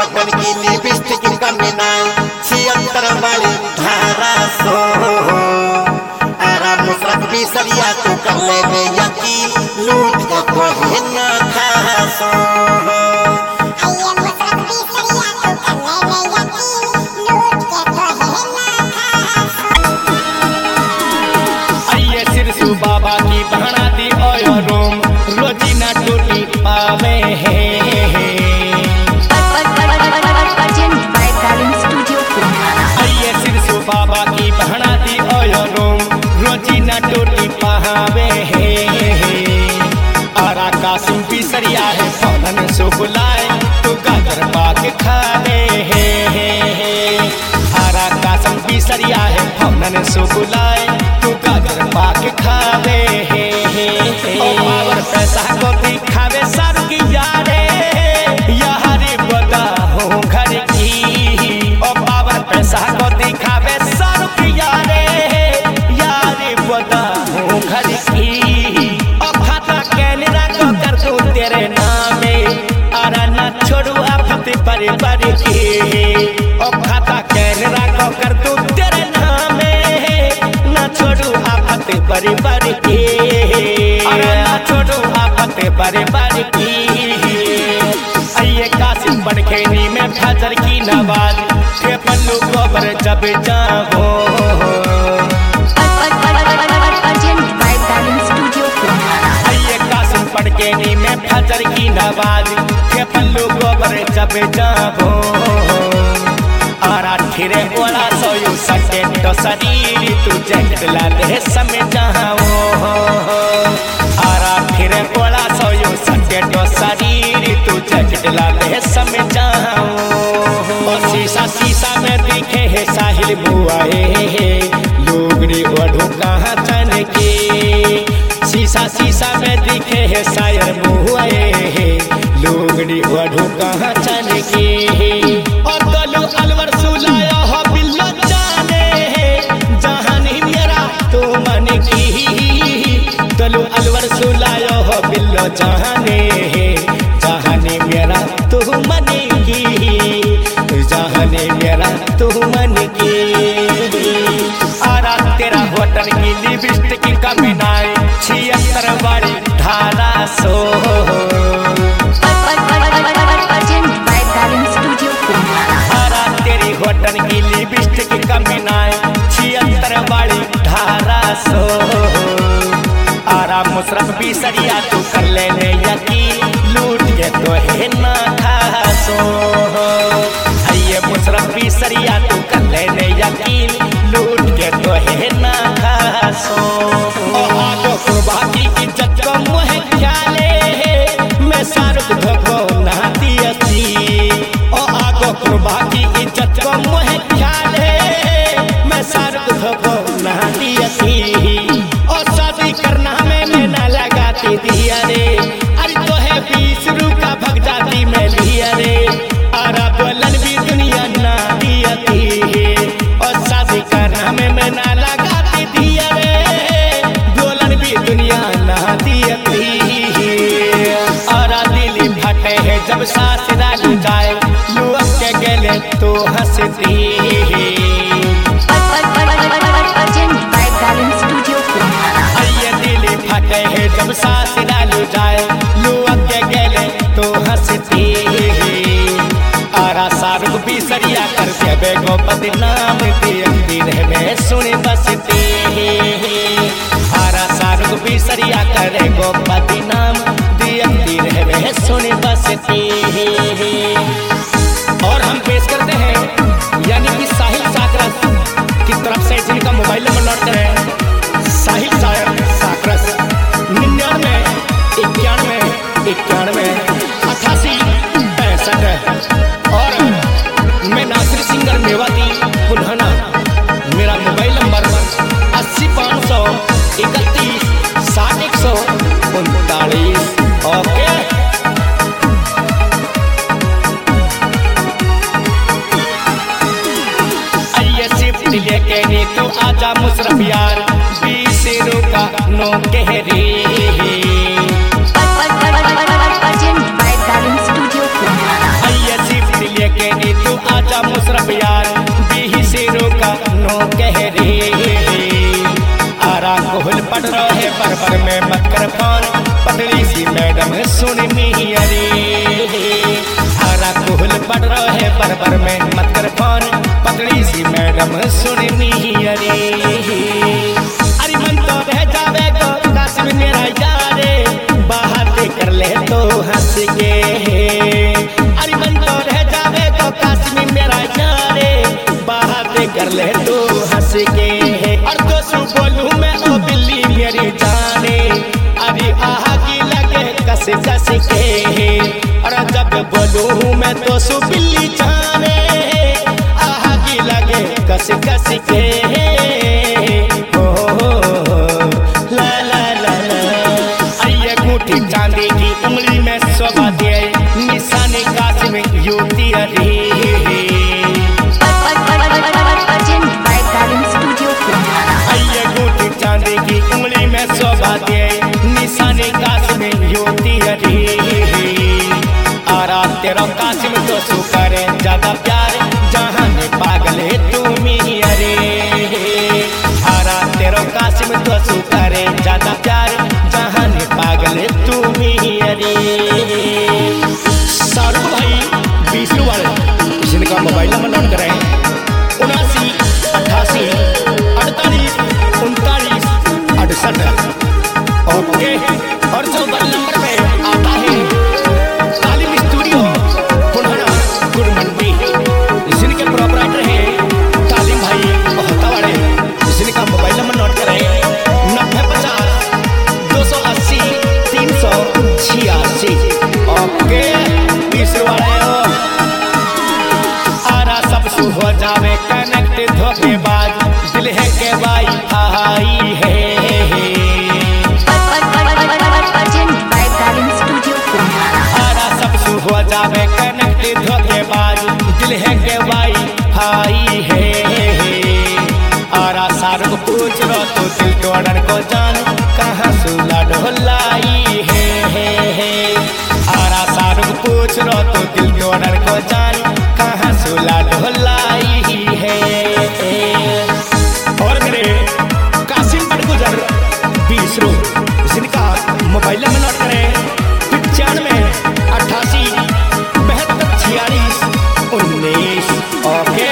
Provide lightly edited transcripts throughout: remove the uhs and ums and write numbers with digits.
Hotel की lipstick का मिनाई 76 वाली धारा सो आराम मुशरफ भी सरिया तू कर ले में यकीन लूट के कोई ना खासो बाबा की बहना दी ओयो रोम रोजी ना टूटी पावे है आइए सिरसु बाबा की बहना दी ओयो रोम रोजी ना टूटी पावे है आरा कासिम भी सरिया है फौरन सो बुलाए तू गाजर पाक खावे है आरा कासिम भी सरिया है फौरन सो बुलाए तू गाजर पाक खावे ओ पावर पैसा को दिखावे सर की यारे यारी बता हूँ घर की ओ पावर पैसा को दिखावे सर की यारे यारी बता हूँ घर की ओ खाता कैनरा को कर दूँ तेरे नामे अरे ना छोड़ू आफत परिवार की ओ खाता कैनरा को कर दूँ तेरे नामे ना छोड़ू आफत परिवार की छोड़ो आफत परिवार की आइए कासिम बड़खेनी में फजर की नवाज के पल्लू गोबर जब जाओ आइए कासिम बड़खेनी में फजर की नवाज के पल्लू गोबर जब जाओ आरा ठिरे ओला सोयू सके तो शरीर तू जंगला दे समय जाओ आरा फिर बोला सोयो सके तो शरीर तू जगला दे समय जाओ और शीशा शीशा में दिखे है साहिल बुआए लोगड़ी ओढ़ू कहाँ चन के शीशा शीशा में दिखे है शायर बुआए लोगड़ी ओढ़ू कहाँ चन के और दलू अलवर सुलाया हो बिल्लो जाने जहानी मेरा तू मन की दलू अलवर सुलायो हो बिल्लो जहाने जहाने मेरा तू मन की जहाने मेरा तू मन की आरा तेरा होटल की लिपस्टिक का मिनाई 76 वाली धारा सो आरा तेरी होटल की लिपस्टिक का मिनाई 76 वाली धारा सो आरा मुशरफ भी सरिया तू कर लेने यकीन लूट के तो है ना खासो आइए मुशरफ भी सरिया तू कर लेने यकीन लूट के तो है ना खासो ओ आगो कुर्बा की इज्जत को मुहे ख्याले मैं शाहरुख धोखो ना दियसी ओ आगो कुर्बा की इज्जत को मुहे ख्याले मैं शाहरुख धोखो ना दियसी करना में ना लगाती दिया रे अरे तो है 20 रुपया भग जाती मैं लिया रे आरा बोलन भी दुनिया ना दियती और शादी करना में ना लगाती दिया रे बोलन भी दुनिया ना दियती आरा दिल फटे है जब सासुराल जाए लुअक के गले तो हंसती फटे है जब सासुराल जाए लुअक के गले तो हंसती आरा शाहरुख भी सरिया कर देवे गो बदनाम दिल में सुन बसती आरा शाहरुख भी सरिया करे गो बदनाम दिल में सुन बसती और हम पेश करते हैं यानी कि साहिल साकरस की तरफ से जिनका मोबाइल नंबर नोट करें साहिल साकरस 99 91 91 88 65 और मैं नासिर सिंगर मेवाती पुल्हना मेरा मोबाइल नंबर 80 500 31 60 139 ओके आइए शिफ्ट लेके नी तू आजा मुशरफ यार 20 रुपया नो कह रे आइए शिफ्ट लेके मियरे हरा कोहल पड़ रहे बरबर में मत कर फोन पतली सी मैडम सुन मियरे अरे मन तो रह जावे तो काश मेरा यारे बात कर ले तो हंस के अरे मन तो रह जावे तो काश मेरा यारे बात कर ले तो हंस के और तो सु बोलूं मैं ओ बिल्ली मेरी जाने अरे आहा की लगे कस कस के और जब बोलूं मैं तो सु बिल्ली जाने आहा की लगे कस कस के ला ला ला ला आइए मुट्ठी चांदी की उंगली में शोभा दे निशाने काश में युवती अरे चांदी की उंगली में शोभा दे निशाने काश में युवती हरी आरा तेरा काश में तो सु करे ज्यादा प्यार जहां ने पागल है तुम ही अरे आरा तेरा काश में तो सु करे ज्यादा प्यार जहां ने पागल है तुम ही अरे शाहरुख भाई 20 वाले जिनका मोबाइल नंबर नोट करें 79 88 48 39 68 ओके और जो नंबर पे आता है तालीम स्टूडियो पुनहरा गुरमंडी जिनके प्रोपराइटर हैं तालीम भाई होतावाड़े जिनका मोबाइल नंबर नोट करें 9050 280 386 ओके 20 वाले आरा सब सु हो जावे कनेक्ट धोखेबाज दिल है के भाई आई है आरा सब सु हो जावे कनेक्ट धोखेबाज दिल है के भाई भाई है आरा सार को पूछ लो तो दिल तोड़न को जान कहाँ सुला ढोलाई है आरा सार को पूछ लो तो दिल तोड़न को जान कहाँ सुला ढोलाई है और मेरे कासिम बड़गुजर 20 जिनका मोबाइल नंबर नोट करें 95 88 72 46 19 ओके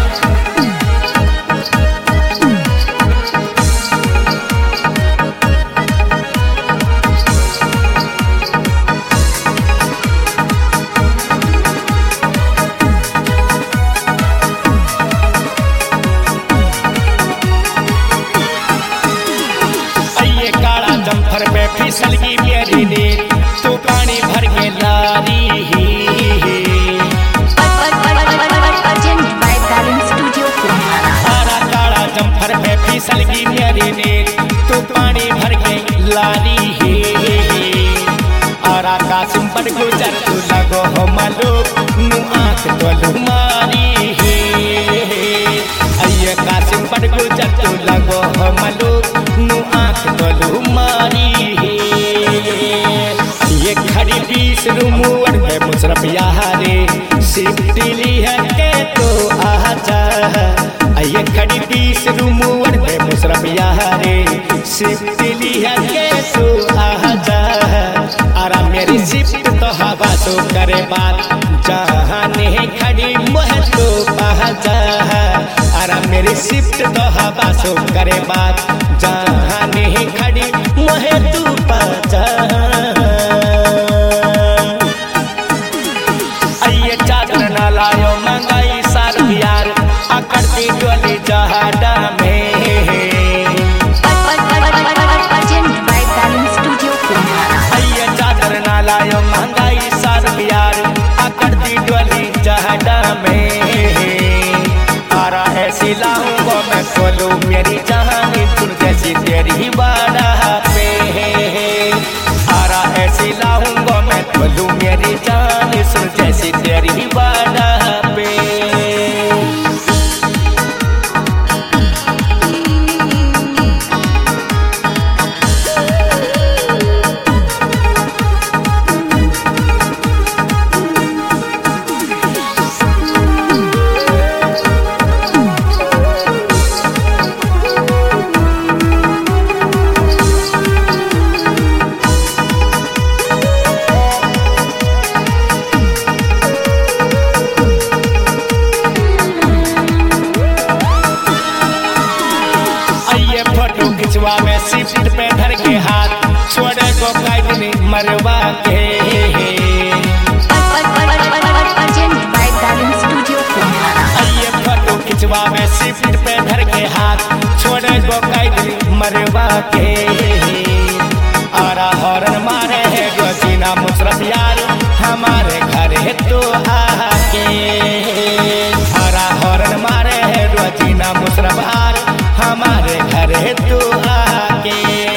जम्फर पे फिसल की मेरी नींद तू पानी भर के लारी आरा काला जम्फर पे फिसल की मेरी नींद तू पानी भर के लारी आरा कासिम पर गुजर तू लगो हो मालूम नू आँख तो लुमारी अये कासिम पर गुजर तू लगो हो मालूम नू आँख तो लुमारी ये खड़ी 20 रूमुअर पे मुशरफ यारे सिफ्टी ली है के तो आजा ये खड़ी 20 रूमुअर पे मुशरफ यारे सिफ्टी ली है के तो आजा आरा मेरी सिफ्ट तो हवा तो करे बात जहाँ ने खड़ी मोह तो आजा आरा मेरी सिफ्ट तो हवा तो करे बात जहाँ ने खड़ी मोह तू पाजा आइए चादर ना लायो मंगाई सार यार अकड़ती डोली जहाड़ा में आइए चादर ना लायो मंगाई सार यार अकड़ती डोली जहाड़ा में आरा ऐसी लाऊंगा मैं खोलूं मेरी जहानी तुम जैसी तेरी बाड़ा पे आरा ऐसी लाऊंगा मैं खोलूं मेरी जान सुन जैसी तेरी बाड़ा पे घरवा के आरा हॉर्न मारे है रोजीना मुशरफ यार हमारे घर है तो आके आरा हॉर्न मारे है रोजीना मुशरफ यार हमारे घर है तो आके।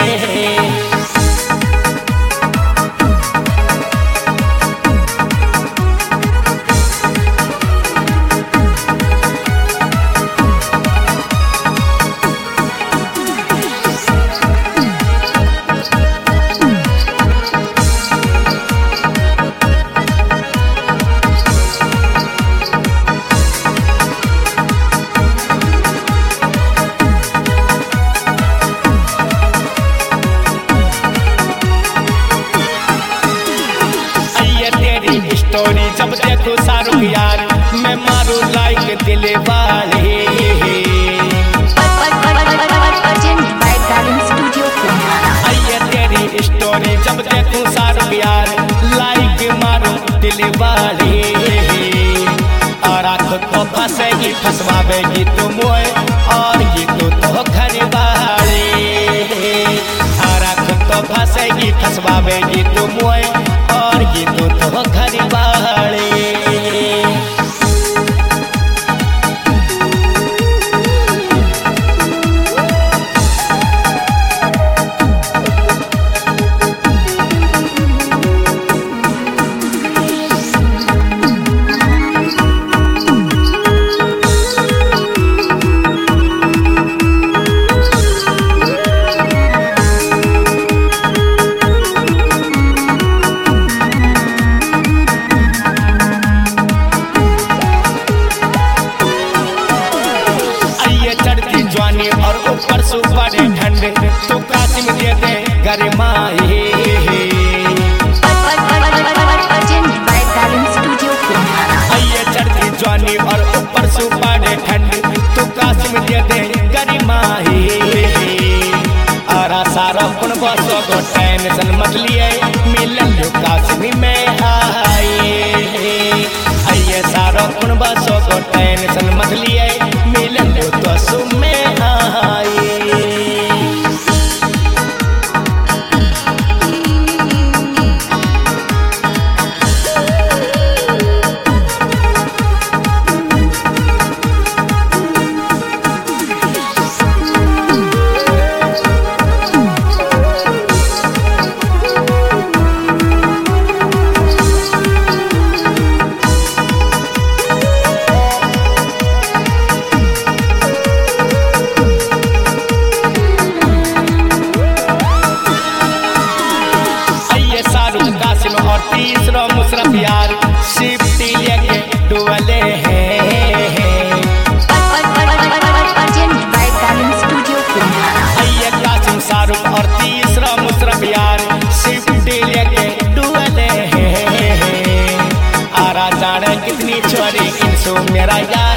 स्टोरी जब देखो शाहरुख यार मैं मारू लाइक दिल वाले आइए तेरी स्टोरी जब देखो शाहरुख यार लाइक मारू दिल वाले और आँख तो फंसेगी फंसवावेगी तुम और ये तो घर वाले और आँख तो फंसेगी फंसवावेगी तुम और ये तो घर वाले। और ऊपर सुपर ठंडे तो कासिम दे दे गरमाए आइए चढ़ती जवानी और ऊपर सुपर ठंडे तो कासिम दे दे गरमाए आरा सारा कुन बसो को टेंशन मत लिए मिलन लो कासिम में आए आइए सारा कुन बसो को टेंशन मत लिए मिलन लो तो सुमे और तीसरा मुशरफ यार शिफ्टी लेके डुअले हैं आइए कासिम शाहरुख और तीसरा मुशरफ यार शिफ्टी लेके डुअले हैं आरा जाने कितनी छोरी इनसो मेरा यार